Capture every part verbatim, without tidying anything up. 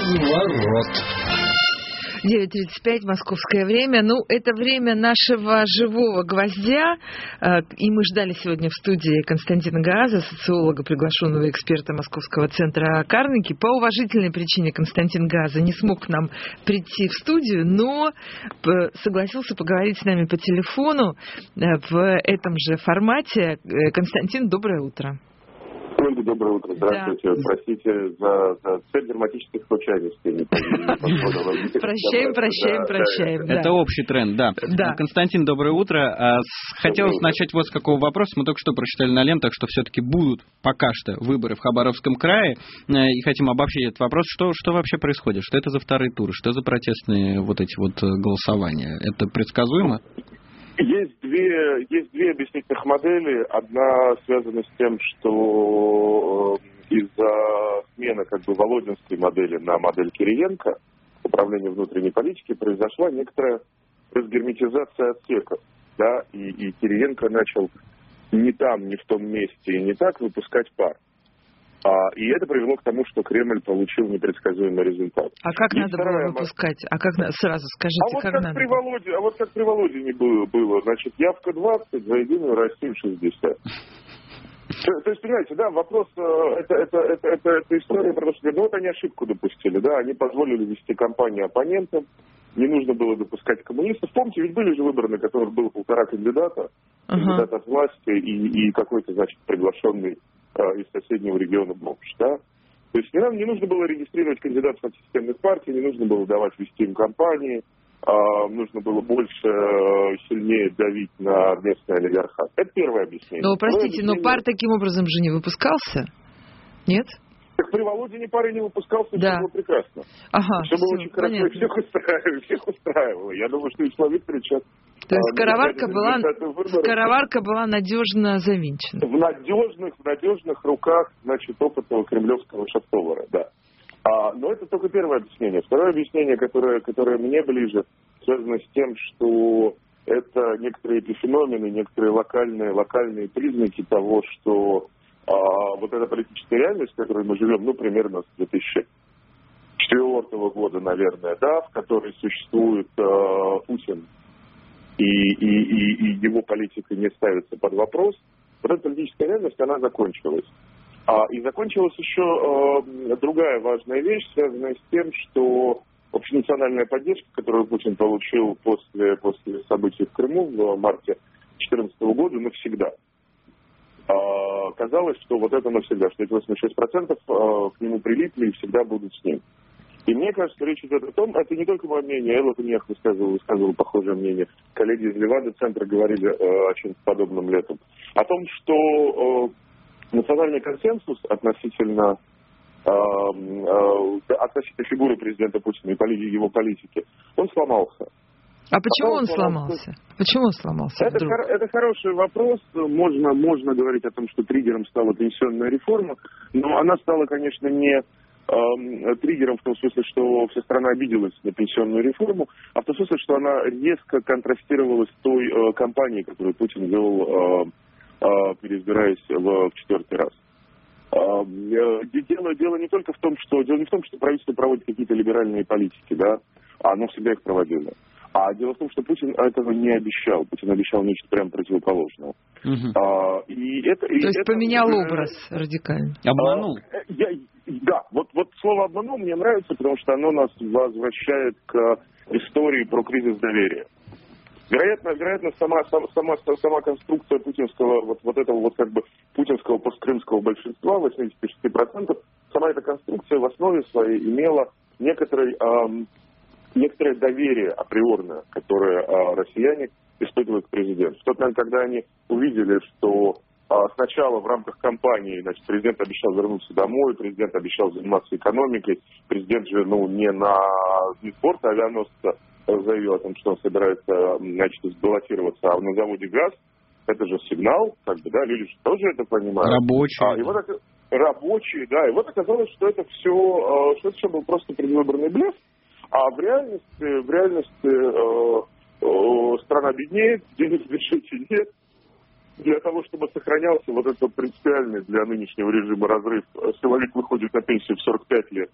Разворот. девять тридцать пять, московское время. Ну, это время нашего живого гвоздя. И мы ждали сегодня в студии Константина Гааза, социолога, приглашенного эксперта Московского центра Карнеги. По уважительной причине Константин Гааза не смог к нам прийти в студию, но согласился поговорить с нами по телефону в этом же формате. Константин, доброе утро. Доброе утро, здравствуйте. Да. Простите за, за цель драматических случайностей. Прощаем, прощаем, прощаем. Это общий тренд, да. Константин, доброе утро. Хотелось начать вот с какого вопроса. Мы только что прочитали на лентах, что все-таки будут пока что выборы в Хабаровском крае. И хотим обобщить этот вопрос. Что, что вообще происходит? Что это за вторые туры? Что за протестные вот эти вот голосования? Это предсказуемо? Есть две, есть две объяснительных модели. Одна связана с тем, что из-за смены как бы Володинской модели на модель Кириенко, управления внутренней политики, произошла некоторая разгерметизация отсеков. Да? И, и Кириенко начал не там, не в том месте и не так выпускать пар. А, и это привело к тому, что Кремль получил непредсказуемый результат. А как и надо было выпускать? А как сразу скажите, а вот как, как надо? При Володе, а вот как при Володине было, было, значит, явка двадцать, за Единую Россию шестьдесят. То есть, понимаете, да, вопрос, это, это, это, это, это история про то, что ну, вот они ошибку допустили, да, они позволили вести кампанию оппонентам, не нужно было допускать коммунистов. Помните, ведь были же выборы, на которых было полтора кандидата, uh-huh. кандидат от власти и, и какой-то, значит, приглашенный из соседнего региона бомж, да? То есть не, нам, не нужно было регистрировать кандидатов от системных партий, не нужно было давать вести им кампании, а, нужно было больше, сильнее давить на местный олигархат. Это первое объяснение. Но, простите, объяснение... но пар таким образом же не выпускался? Нет? Так при Володине пары не выпускался, да. Все было прекрасно. Ага, все было все, очень хорошо, и всех устраивало, всех устраивало. Я думаю, что Вячеслав Викторович сейчас... То есть скороварка была, скороварка была надежно завинчена. В надежных, в надежных руках, значит, опытного кремлевского шеф-повара, да. А, но это только первое объяснение. Второе объяснение, которое, которое мне ближе, связано с тем, что это некоторые эпифеномены, некоторые локальные, локальные признаки того, что а, вот эта политическая реальность, в которой мы живем, ну, примерно с две тысячи четвёртого года, наверное, да, в которой существует а, Путин, И, и, и, и его политика не ставится под вопрос, вот эта политическая реальность, она закончилась. А, и закончилась еще э, другая важная вещь, связанная с тем, что общенациональная поддержка, которую Путин получил после, после событий в Крыму в марте две тысячи четырнадцатого года, навсегда. А, казалось, что вот это навсегда, что эти восемьдесят шесть процентов э, к нему прилипли и всегда будут с ним. И мне кажется, речь идет о том, это не только мое мнение, Элла Туньях высказывала, высказывала похожее мнение, коллеги из Левада-центра говорили э, о чем-то подобном летом, о том, что э, национальный консенсус относительно, э, э, относительно фигуры президента Путина и политики, его политики, он сломался. А почему он сломался? Почему он сломался? Это, хор- это хороший вопрос. Можно, можно говорить о том, что триггером стала пенсионная реформа, но она стала, конечно, не... триггером в том смысле, что вся страна обиделась на пенсионную реформу, а в том смысле, что она резко контрастировала с той э, кампанией, которую Путин вел, э, э, переизбираясь в, в четвертый раз. Э, э, дело, дело не только в том, что дело не в том, что правительство проводит какие-то либеральные политики, да, а оно всегда их проводило. А дело в том, что Путин этого не обещал. Путин обещал нечто прямо противоположное. Угу. А, и это, и То есть это, поменял э, образ радикально. Обманул. А, я, да, вот, вот слово «обманул» мне нравится, потому что оно нас возвращает к истории про кризис доверия. Вероятно, вероятно сама, сама, сама конструкция путинского, вот, вот этого вот как бы путинского посткрымского большинства, восемьдесят шесть процентов, сама эта конструкция в основе своей имела некоторый... Эм, некоторое доверие априорное, которое а, россияне испытывают к президенту. В тот момент, когда они увидели, что а, сначала в рамках кампании, значит, президент обещал вернуться домой, президент обещал заниматься экономикой, президент же, ну, не на не с борта авианосца заявил о том, что он собирается, значит, сбаллотироваться, а на заводе ГАЗ, это же сигнал, как бы, да, люди же тоже это понимают. Рабочие. А, и вот это, рабочие, да, и вот оказалось, что это все, что это все был просто предвыборный блеф. А в реальности, в реальности э, э, страна беднеет, денег в бюджете нет. Для того, чтобы сохранялся вот этот принципиальный для нынешнего режима разрыв, силовик выходит на пенсию в сорок пять лет,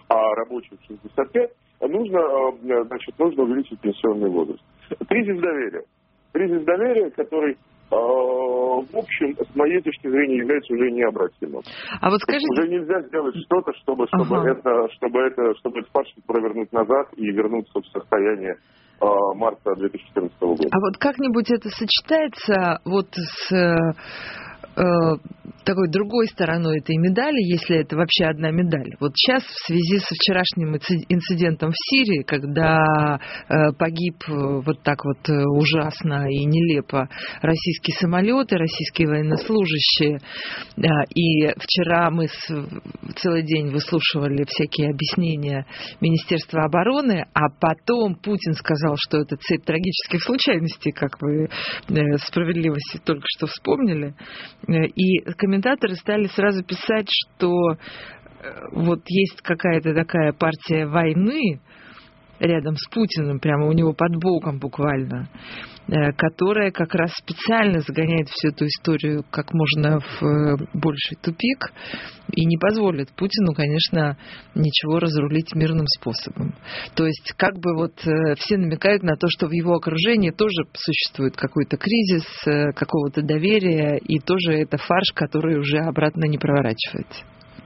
а рабочим шестьдесят пять, нужно, значит, нужно увеличить пенсионный возраст. Кризис доверия. Кризис доверия, который, в общем, с моей точки зрения, является уже необратимым. А вот скажите... Уже нельзя сделать что-то, чтобы, чтобы, ага. это, чтобы, это, чтобы этот фарш провернуть назад и вернуться в состояние э, марта две тысячи четырнадцатого года. А вот как-нибудь это сочетается вот с... Э, такой другой стороной этой медали, если это вообще одна медаль. Вот сейчас в связи со вчерашним инцидентом в Сирии, когда э, погиб вот так вот ужасно и нелепо российские самолеты, российские военнослужащие, э, и вчера мы с, целый день выслушивали всякие объяснения Министерства обороны, а потом Путин сказал, что это цепь трагических случайностей, как вы э, справедливости только что вспомнили, э, и комментаторы стали сразу писать, что вот есть какая-то такая партия войны рядом с Путиным, прямо у него под боком буквально, которая как раз специально загоняет всю эту историю как можно в больший тупик и не позволит Путину, конечно, ничего разрулить мирным способом. То есть как бы вот все намекают на то, что в его окружении тоже существует какой-то кризис, какого-то доверия, и тоже это фарш, который уже обратно не проворачивается.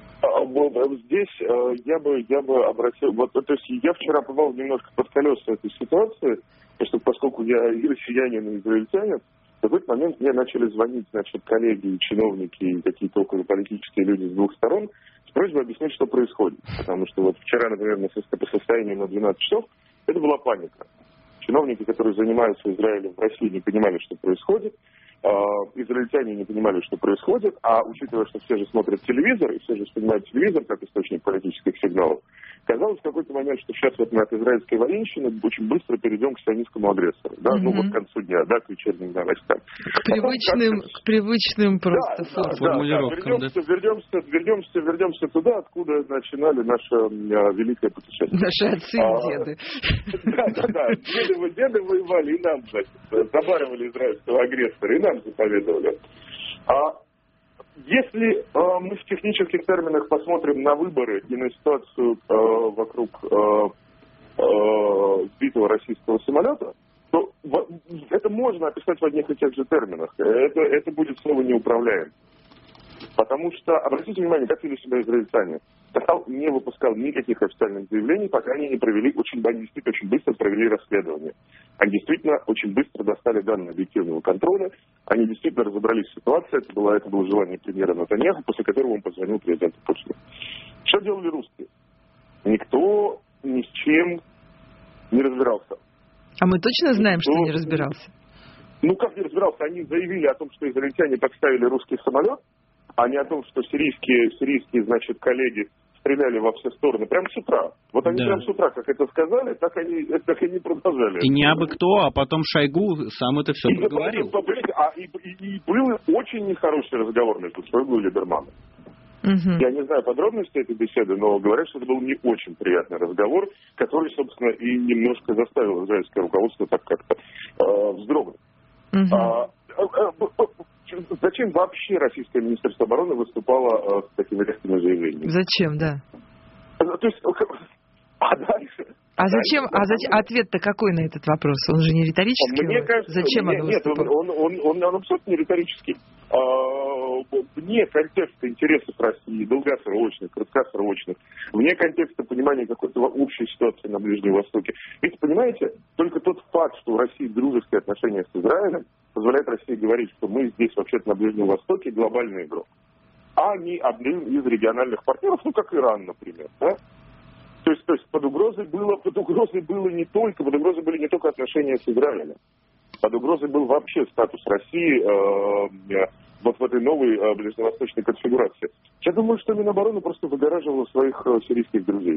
Здесь я бы, я бы обратил... Вот, то есть я вчера попал немножко под колеса этой ситуации, потому что поскольку я и россиянин, и израильтянин, в какой-то момент мне начали звонить, значит, коллеги, чиновники и какие-то околополитические люди с двух сторон с просьбой объяснить, что происходит. Потому что вот вчера, например, по состоянию на двенадцать часов, это была паника. Чиновники, которые занимаются Израилем в России, не понимали, что происходит. Израильтяне не понимали, что происходит, а учитывая, что все же смотрят телевизор, и все же воспринимают телевизор как источник политических сигналов, казалось в какой-то момент, что сейчас вот мы от израильской военщины очень быстро перейдем к сионистскому агрессору, да, mm-hmm. ну вот к концу дня, да, к вечерним новостям. К привычным, к привычным просто да, да, формулировкам. Да, да. Вернемся, вернемся, вернемся, вернемся туда, откуда начинали наше а, великое путешествие. Наши отцы и деды. Да, да, да. Деды воевали, и нам, значит, забаривали израильского агрессора, и нам заповедовали. А если а, мы в технических терминах посмотрим на выборы и на ситуацию а, вокруг а, а, сбитого российского самолета, то в, это можно описать в одних и тех же терминах. Это, это будет слово «неуправляем». Потому что, обратите внимание, как вели себя израильтяне. Катал не выпускал никаких официальных заявлений, пока они не провели, очень, они действительно очень быстро провели расследование. Они действительно очень быстро достали данные объективного контроля, они действительно разобрались в ситуации, это было, это было желание премьера Нетаньяху, после которого он позвонил президенту Путину. Что делали русские? Никто ни с чем не разбирался. А мы точно знаем, Никто... что не разбирался? Ну, как не разбирался? Они заявили о том, что израильтяне подставили русский самолет, а не о том, что сирийские, сирийские, значит, коллеги стреляли во все стороны. Прямо с утра. Вот они да. прямо с утра, как это сказали, так они, так они продолжали. И не абы кто, а потом Шойгу сам это все проговорил. А, и, и, и был очень нехороший разговор между Шойгу и Либерманом. Угу. Я не знаю подробностей этой беседы, но говорят, что это был не очень приятный разговор, который, собственно, и немножко заставил израильское руководство так как-то э, вздрогнуть. Угу. А, Зачем вообще российское Министерство обороны выступало э, с такими резкими заявлениями? Зачем, да. То есть, а дальше... А зачем, а зачем, ответ-то какой на этот вопрос? Он же не риторический? Мне кажется, зачем мне, оно нет, он, он, он, он, он абсолютно не риторический. А, вне контекста интересов России, долгосрочных, краткосрочных, вне контекста понимания какой-то общей ситуации на Ближнем Востоке. Ведь, понимаете, только тот факт, что у России дружеские отношения с Израилем, позволяет России говорить, что мы здесь вообще-то на Ближнем Востоке глобальный игрок. А не один из региональных партнеров, ну, как Иран, например, да? То есть, то есть под угрозой было, под угрозой было не только, под угрозой были не только отношения с Израилем. Под угрозой был вообще статус России э, вот в этой новой э, ближневосточной конфигурации. Я думаю, что Минобороны просто выгораживала своих э, сирийских друзей.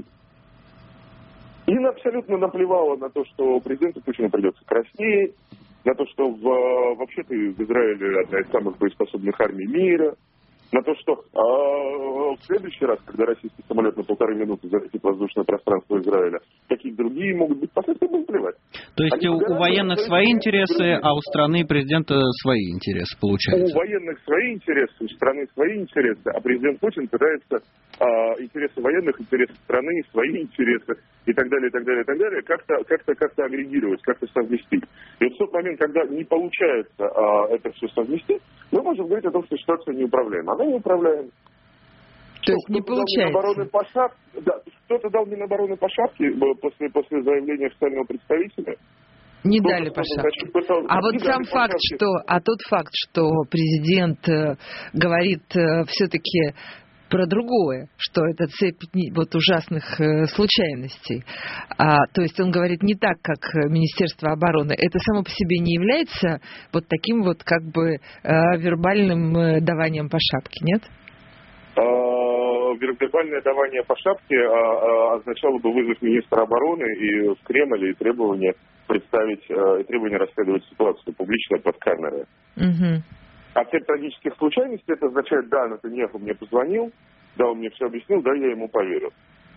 И абсолютно наплевала на то, что президенту Путину придется краснеть, на то, что в, вообще-то в Израиле одна из самых боеспособных армий мира, на то, что э, в следующий раз, когда российский самолет на полторы минуты залетит в воздушное пространство Израиля, какие другие могут быть последствия, будем плевать. То есть у, у военных свои интересы, а у страны и президента свои интересы, получается? У военных свои интересы, у страны свои интересы, а президент Путин пытается э, интересы военных, интересы страны, свои интересы и так далее, и так далее, и так далее, как-то, как-то, как-то агрегировать, как-то совместить. И вот в тот момент, когда не получается э, это все совместить, мы можем говорить о том, что ситуация неуправляема. Она неуправляема. То есть не получается. По шап... да, кто-то дал Минобороны по шапке после, после заявления официального представителя. Не кто дали по шапке. Пытался... А вот сам факт, что... А тот факт, что президент э, говорит э, все-таки про другое, что это цепь вот ужасных э, случайностей. А, то есть он говорит не так, как Министерство обороны. Это само по себе не является вот таким вот как бы э, вербальным э, даванием по шапке, нет? Вербальное давание по шапке а, а, означало бы вызвать министра обороны и в Кремль и требование представить, а, и требование расследовать ситуацию публично под камерой. Угу. А цепь трагических случайностей, это означает, да, Нетаньяху мне позвонил, да, он мне все объяснил, да, я ему поверил.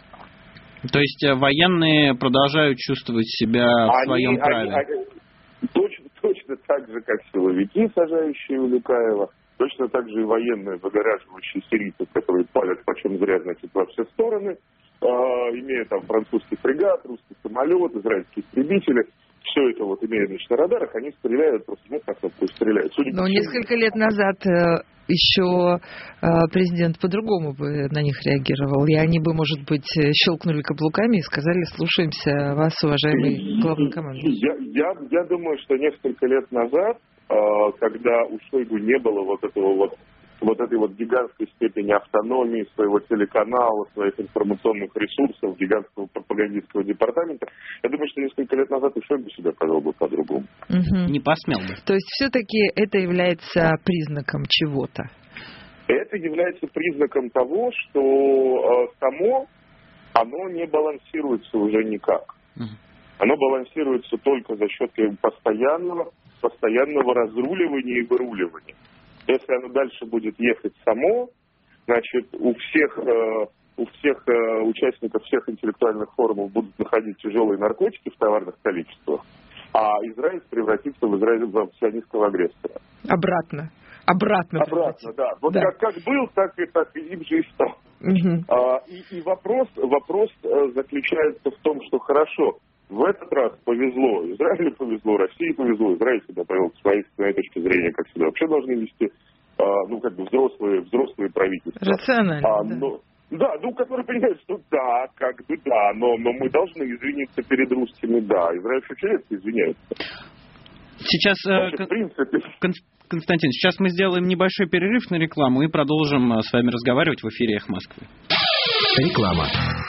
То есть военные продолжают чувствовать себя в они, своем праве? Они, они, точно, точно так же, как силовики, сажающие Улюкаева, точно так же и военные, загораживающие сирийцев, которые палят почем зря, значит, во все стороны, э, имея там французский фрегат, русский самолет, израильские истребители. Все это вот имея значит, на радарах, они стреляют, просто нет на кнопку стреляют. Судя Но несколько лет назад э, еще э, президент по-другому бы на них реагировал. И они бы, может быть, щелкнули каблуками и сказали: слушаемся вас, уважаемый главный командующий. Я, я, я думаю, что несколько лет назад, э, когда у Шойгу не было вот этого вот вот этой вот гигантской степени автономии своего телеканала, своих информационных ресурсов, гигантского пропагандистского департамента, я думаю, что несколько лет назад и Шойгу себя повел бы по-другому. Угу. Не посмел бы. То есть все-таки это является признаком чего-то? Это является признаком того, что э, само оно не балансируется уже никак. Угу. Оно балансируется только за счет постоянного, постоянного разруливания и выруливания. Если оно дальше будет ехать само, значит, у всех, э, у всех э, участников всех интеллектуальных форумов будут находить тяжелые наркотики в товарных количествах, а Израиль превратится в Израиль в сионистского агрессора. Обратно. Обратно. Обратно, да. Вот да. Как, как был, так и, так и им же и стал. Угу. А, и и вопрос, вопрос заключается в том, что хорошо, в этот раз повезло, Израилю повезло, России повезло, Израиль себя повел с моей, с моей точки зрения, как себя вообще должны вести, а, ну, как бы взрослые, взрослые правительства. Рационально, а, да. Но, да, ну, которые понимают, что да, как бы да, но, но мы должны извиниться перед русскими, да. Израиль очень редко извиняется. Сейчас, Вообще, в принципе... Константин, сейчас мы сделаем небольшой перерыв на рекламу и продолжим с вами разговаривать в эфире «Эхо Москвы». Реклама.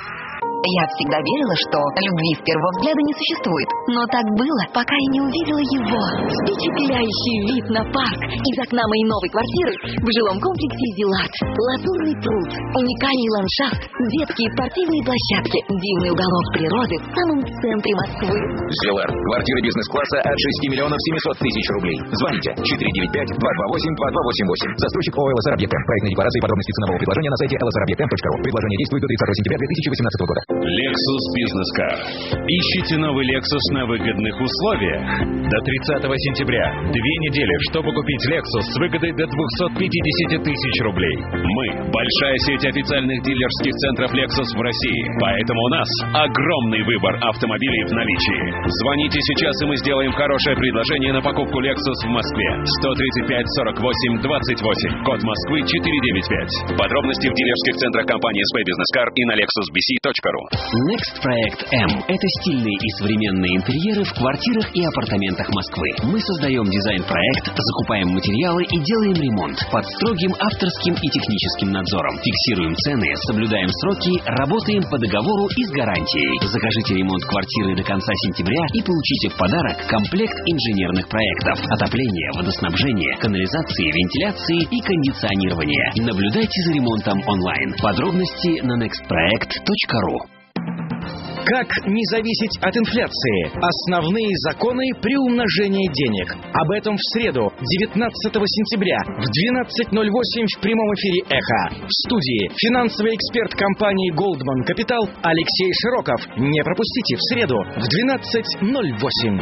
Я всегда верила, что любви с первого взгляда не существует. Но так было, пока я не увидела его. Впечатляющий вид на парк из окна моей новой квартиры в жилом комплексе «Зилат». Лазурный пруд, уникальный ландшафт, детские спортивные площадки, дивный уголок природы в самом центре Москвы. «Зилат». Квартиры бизнес-класса от шести миллионов семисот тысяч рублей. Звоните четыре девять пять два два восемь два два восемь восемь. Застройщик ООО «ЛСР Объекта». Проектные декларации и подробности ценового предложения на сайте эл эс эр объект точка ру. Предложение действует до тридцатого сентября две тысячи восемнадцатого года. Lexus Business Car. Ищите новый Lexus на выгодных условиях? До тридцатого сентября. Две недели, чтобы купить Lexus с выгодой до двухсот пятидесяти тысяч рублей. Мы – большая сеть официальных дилерских центров Lexus в России. Поэтому у нас огромный выбор автомобилей в наличии. Звоните сейчас, и мы сделаем хорошее предложение на покупку Lexus в Москве. сто тридцать пять сорок восемь двадцать восемь. Код Москвы четыреста девяносто пять. Подробности в дилерских центрах компании эс пи Business Car и на лексус би си точка ру. Next Проект М – это стильные и современные интерьеры в квартирах и апартаментах Москвы. Мы создаем дизайн-проект, закупаем материалы и делаем ремонт под строгим авторским и техническим надзором. Фиксируем цены, соблюдаем сроки, работаем по договору и с гарантией. Закажите ремонт квартиры до конца сентября и получите в подарок комплект инженерных проектов: отопление, водоснабжение, канализации, вентиляции и кондиционирование. Наблюдайте за ремонтом онлайн. Подробности на next проект точка ру. Как не зависеть от инфляции? Основные законы приумножения денег. Об этом в среду, девятнадцатого сентября в двенадцать ноль восемь в прямом эфире «Эхо». В студии финансовый эксперт компании Goldman Capital Алексей Широков. Не пропустите в среду в двенадцать ноль восемь.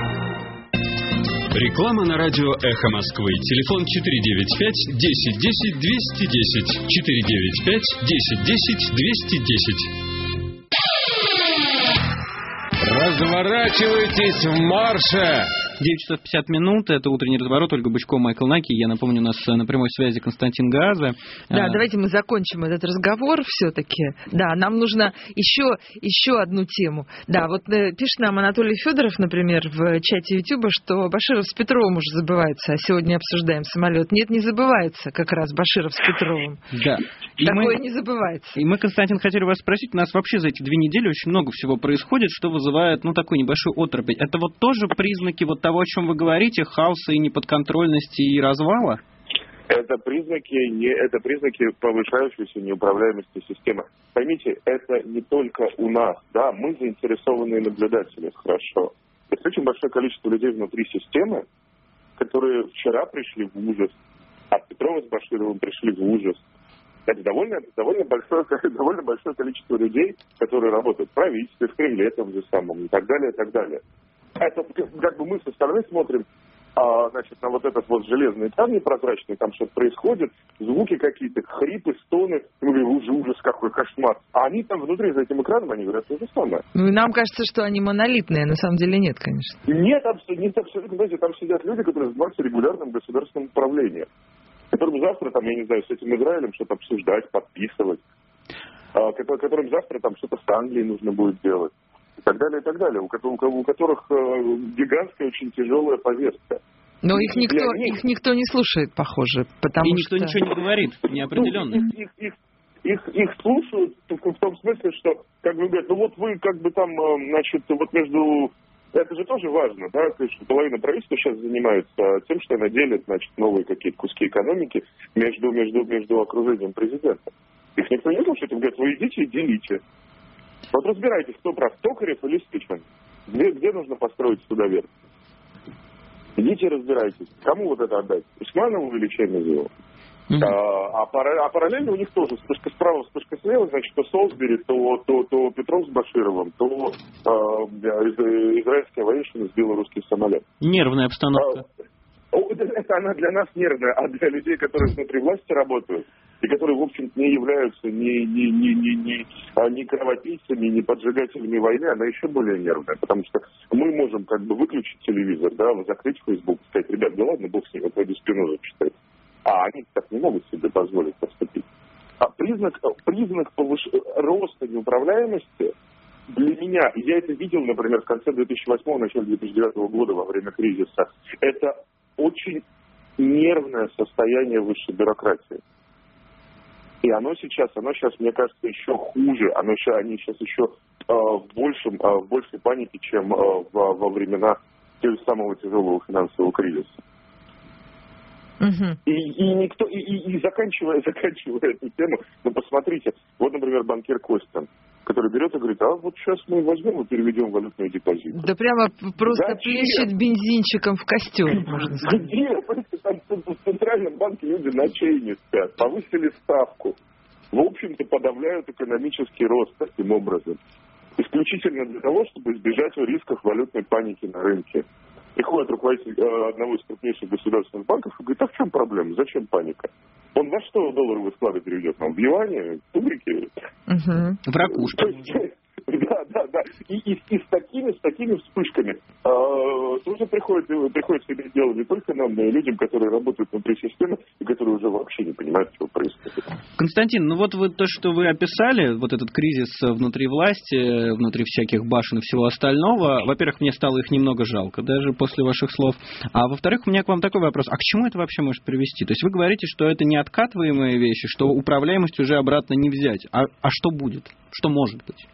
Реклама на радио «Эхо Москвы». Телефон четыре девять пять десять десять двести десять. четыре девять пять десять десять двести десять. Разворачивайтесь в марше! девять часов пятьдесят минут, это утренний разворот, Ольга Бычкова, Майкл Наки. Я напомню, у нас на прямой связи Константин Гааза. Да, а... давайте мы закончим этот разговор все-таки. Да, нам нужно еще, еще одну тему. Да, вот пишет нам Анатолий Федоров, например, в чате Ютуба, что Баширов с Петровым уже забываются, а сегодня обсуждаем самолет. Нет, не забывается как раз Баширов с Петровым. Да. И Такое мы... не забывается. И мы, Константин, хотели вас спросить, у нас вообще за эти две недели очень много всего происходит, что вызывает, ну, такой небольшой оторопь. Это вот тоже признаки вот того, о чем вы говорите, хаоса и неподконтрольности и развала? Это признаки, не, это признаки повышающейся неуправляемости системы. Поймите, это не только у нас, да, мы заинтересованные наблюдатели, хорошо. Есть очень большое количество людей внутри системы, которые вчера пришли в ужас, а Петрова с Башировым пришли в ужас. Это довольно, довольно, большое, довольно большое количество людей, которые работают в правительстве, в Кремле, там же самом, и так далее, и так далее. Это как бы мы со стороны смотрим, а, значит, на вот этот вот железный экран непрозрачный, там что-то происходит, звуки какие-то, хрипы, стоны, мы говорим, ужас, ужас, какой кошмар. А они там внутри, за этим экраном, они говорят то же самое. Ну и нам кажется, что они монолитные, на самом деле нет, конечно. Нет, абсолютно, нет, абсолютно, знаете, там сидят люди, которые занимаются регулярным государственным управлением, которым завтра, там, я не знаю, с этим Израилем что-то обсуждать, подписывать, а, которым завтра там что-то с Англией нужно будет делать. И так далее, и так далее, у, у, у которых э, гигантская, очень тяжелая повестка. Но их никто, них... их никто не слушает, похоже, потому и никто что... ничего не говорит, неопределенно. Ну, их, их, их, их слушают в том смысле, что, как бы говорят, ну вот вы как бы там, значит, вот между... Это же тоже важно, да, то есть половина правительства сейчас занимается тем, что она делит, значит, новые какие-то куски экономики между, между, между окружением президента. Их никто не слушает, им говорят, вы идите и делите. Вот разбирайтесь, кто прав, Токарев или Стычман. Где, где нужно построить судоверфь? Идите разбирайтесь. Кому вот это отдать? Усманову или Чемизову? Mm-hmm. А, а, а параллельно у них тоже вспышка справа, вспышка слева, значит, то Солсбери, то, то, то Петров с Башировым, то э, израильская военщина сбила русский самолет. Нервная обстановка. А, это она для нас нервная, а для людей, которые внутри власти работают, и которые, в общем-то, не являются ни, ни, ни, ни, ни, ни кровопийцами, ни поджигателями войны, она еще более нервная, потому что мы можем как бы выключить телевизор, да, закрыть Facebook, сказать, ребят, да ладно, бог с ним, вот пойду Спинозу читать. А они так не могут себе позволить поступить. А признак, признак повыш... роста неуправляемости для меня, я это видел, например, в конце две тысячи восьмого, начале две тысячи девятого года во время кризиса, это очень нервное состояние высшей бюрократии. И оно сейчас, оно сейчас, мне кажется, еще хуже. Оно сейчас, они сейчас еще э, в, большем, э, в большей панике, чем э, во, во времена самого тяжелого финансового кризиса. Uh-huh. И, и никто, и, и, и заканчивая, заканчивая эту тему, ну посмотрите, вот, например, банкир Костин, который берет и говорит, а вот сейчас мы возьмем и переведем валютные депозиты. Да прямо просто Зачем? Плещет бензинчиком в костер, можно сказать. Где? Там в Центральном банке люди ночей не спят, повысили ставку. В общем-то, подавляют экономический рост таким образом. Исключительно для того, чтобы избежать рисков валютной паники на рынке. Приходит руководитель э, одного из крупнейших государственных банков и говорит, а в чем проблема? Зачем паника? Он во что долларовые склады переведет нам? В юане? В тубрике? Угу. В ракушке. Да, да, да. И, и, и с такими, с такими вспышками э, тоже приходится, приходится иметь дело не только нам, но и людям, которые работают внутри системы и которые уже вообще не понимают, что происходит. Константин, ну вот вы, то, что вы описали, вот этот кризис внутри власти, внутри всяких башен и всего остального, во-первых, мне стало их немного жалко, даже после ваших слов. А во-вторых, у меня к вам такой вопрос. А к чему это вообще может привести? То есть вы говорите, что это не откатываемые вещи, что управляемость уже обратно не взять. А, а что будет? Что может быть?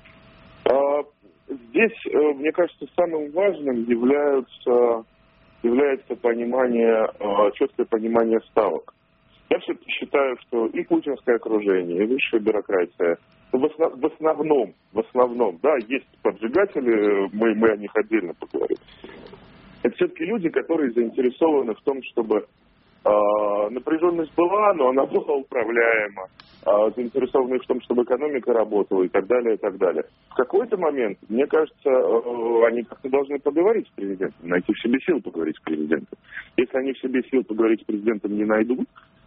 Здесь, мне кажется, самым важным являются, является понимание, четкое понимание ставок. Я все-таки считаю, что и путинское окружение, и высшая бюрократия В, основ, в основном, в основном, да, есть поджигатели, мы, мы о них отдельно поговорим. Это все-таки люди, которые заинтересованы в том, чтобы э, напряженность была, но она была управляема, э, заинтересованы в том, чтобы экономика работала и так далее, и так далее. В какой-то момент, мне кажется, э, они как-то должны поговорить с президентом, найти в себе сил поговорить с президентом. Если они в себе сил поговорить с президентом не найдут,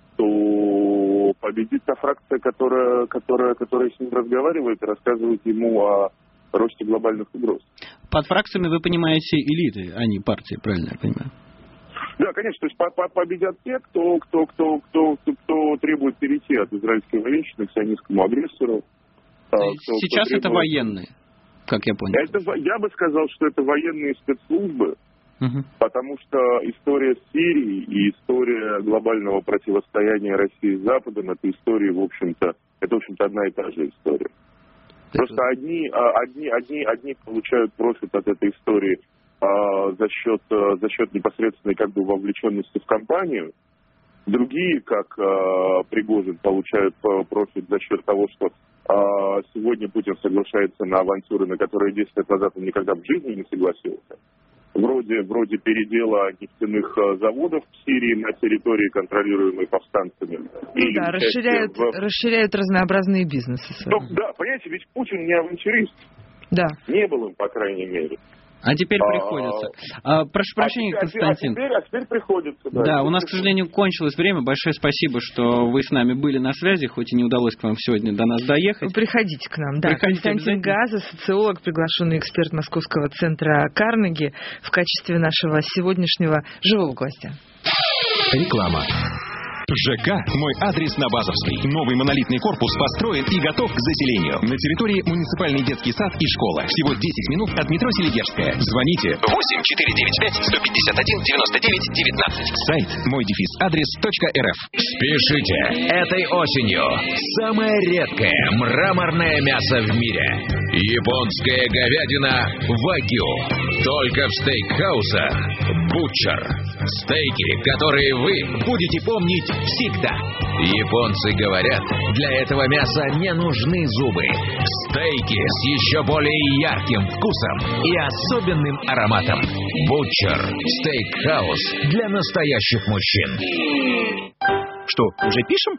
то победит та фракция, которая, которая, которая с ним разговаривает и рассказывает ему о росте глобальных угроз. Под фракциями вы понимаете элиты, а не партии, правильно я понимаю? Да, конечно, то есть по -по победят те, кто, кто, кто, кто, кто, кто требует перейти от израильской военщины к сионистскому агрессору. Кто, Сейчас кто требует... это военные, как я понял. Это, я бы сказал, что это военные спецслужбы, угу. Потому что история Сирии и история глобального противостояния России с Западом, это история, в общем-то, это, в общем-то, одна и та же история. Просто одни, одни, одни, одни получают профит от этой истории а, за счет, за счет непосредственной как бы вовлеченности в кампанию. Другие, как а, Пригожин, получают профит за счет того, что а, сегодня Путин соглашается на авантюры, на которые десять лет назад он никогда в жизни не согласился. Вроде, вроде передела нефтяных заводов в Сирии на территории, контролируемой повстанцами. Ну да, расширяют, в... расширяют разнообразные бизнесы. Но, да, понимаете, ведь Путин не авантюрист. Да. Не был им, по крайней мере. А теперь приходится. А, прошу прощения, а, Константин. А теперь, а теперь приходится. Да, да у нас, к сожалению, кончилось время. Большое спасибо, что вы с нами были на связи, хоть и не удалось к вам сегодня до нас доехать. Вы приходите к нам, да. Приходите Константин Газа, социолог, приглашенный эксперт Московского центра Карнеги в качестве нашего сегодняшнего живого гостя. Реклама. ЖК «Мой адрес» на Базовской. Новый монолитный корпус построен и готов к заселению. На территории муниципальный детский сад и школа. Всего десять минут от метро Селигерская. Звоните восемь четыре девять пять сто пятьдесят один девяносто девять девятнадцать. Сайт мой дефис адрес точка рф. Спешите! Этой осенью самое редкое мраморное мясо в мире. Японская говядина Вагю. Только в стейкхаусах Butcher. Стейки, которые вы будете помнить всегда. Японцы говорят, для этого мяса не нужны зубы. Стейки с еще более ярким вкусом и особенным ароматом. Butcher. Стейкхаус для настоящих мужчин. Что, уже пишем?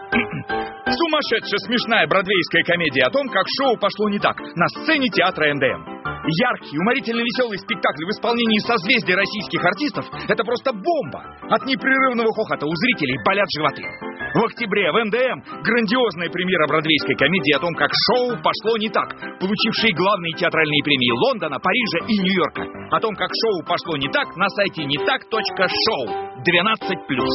Сумасшедшая смешная бродвейская комедия о том, как шоу пошло не так на сцене театра эн дэ эм. Яркий, уморительно веселый спектакль в исполнении созвездия российских артистов – это просто бомба. От непрерывного хохота у зрителей болят животы. В октябре в эн дэ эм грандиозная премьера бродвейской комедии о том, как шоу пошло не так, получившей главные театральные премии Лондона, Парижа и Нью-Йорка. О том, как шоу пошло не так, на сайте не так точка шоу. двенадцать плюс.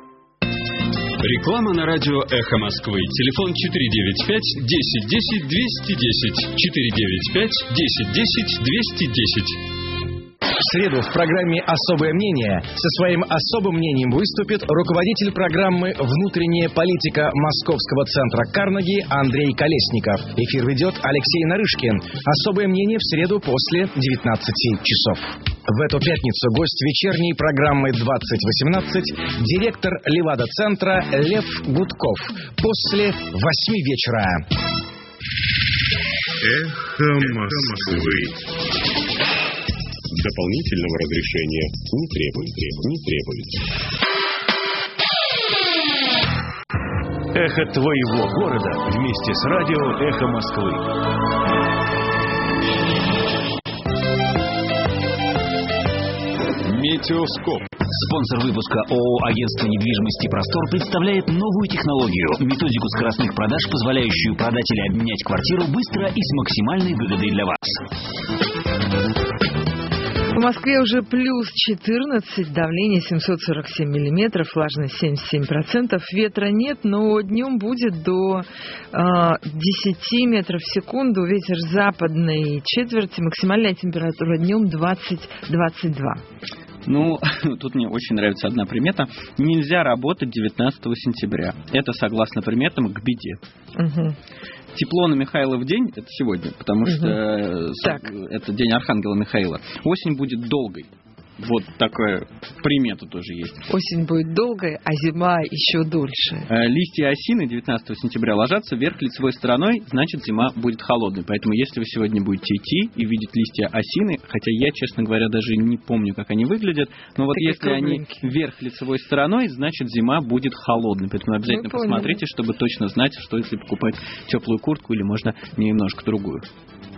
Реклама на радио «Эхо Москвы». Телефон четыре девять пять десять десять двести десять. четыре девять пять десять десять двести десять. В среду в программе «Особое мнение» со своим особым мнением выступит руководитель программы «Внутренняя политика» Московского центра Карнеги Андрей Колесников. Эфир ведет Алексей Нарышкин. «Особое мнение» в среду после девятнадцати часов. В эту пятницу гость вечерней программы двадцать восемнадцать директор Левада-центра Лев Гудков. После восьми вечера. Эхо Москвы. Дополнительного разрешения не требует. Не требует. Эхо твоего города вместе с радио «Эхо Москвы». Метеоскоп. Спонсор выпуска ООО «Агентство недвижимости Простор» представляет новую технологию, методику скоростных продаж, позволяющую продать или обменять квартиру быстро и с максимальной выгодой для вас. В Москве уже плюс четырнадцать, давление семьсот сорок семь миллиметров, влажность семьдесят семь процентов, ветра нет, но днем будет до э, десяти метров в секунду, ветер западной четверти, максимальная температура днем двадцать — двадцать два. Ну, тут мне очень нравится одна примета. Нельзя работать девятнадцатого сентября. Это, согласно приметам, к беде. Угу. Тепло на Михайлов день, это сегодня, потому что угу. это день Архангела Михаила. Осень будет долгой. Вот такая примета тоже есть. Осень будет долгая, а зима еще дольше. Листья осины девятнадцатого сентября ложатся вверх лицевой стороной, значит, зима будет холодной. Поэтому, если вы сегодня будете идти и видеть листья осины, хотя я, честно говоря, даже не помню, как они выглядят, но вот Такие если кругленькие. они вверх лицевой стороной, значит, зима будет холодной. Поэтому обязательно посмотрите, чтобы точно знать, что если покупать теплую куртку или можно немножко другую.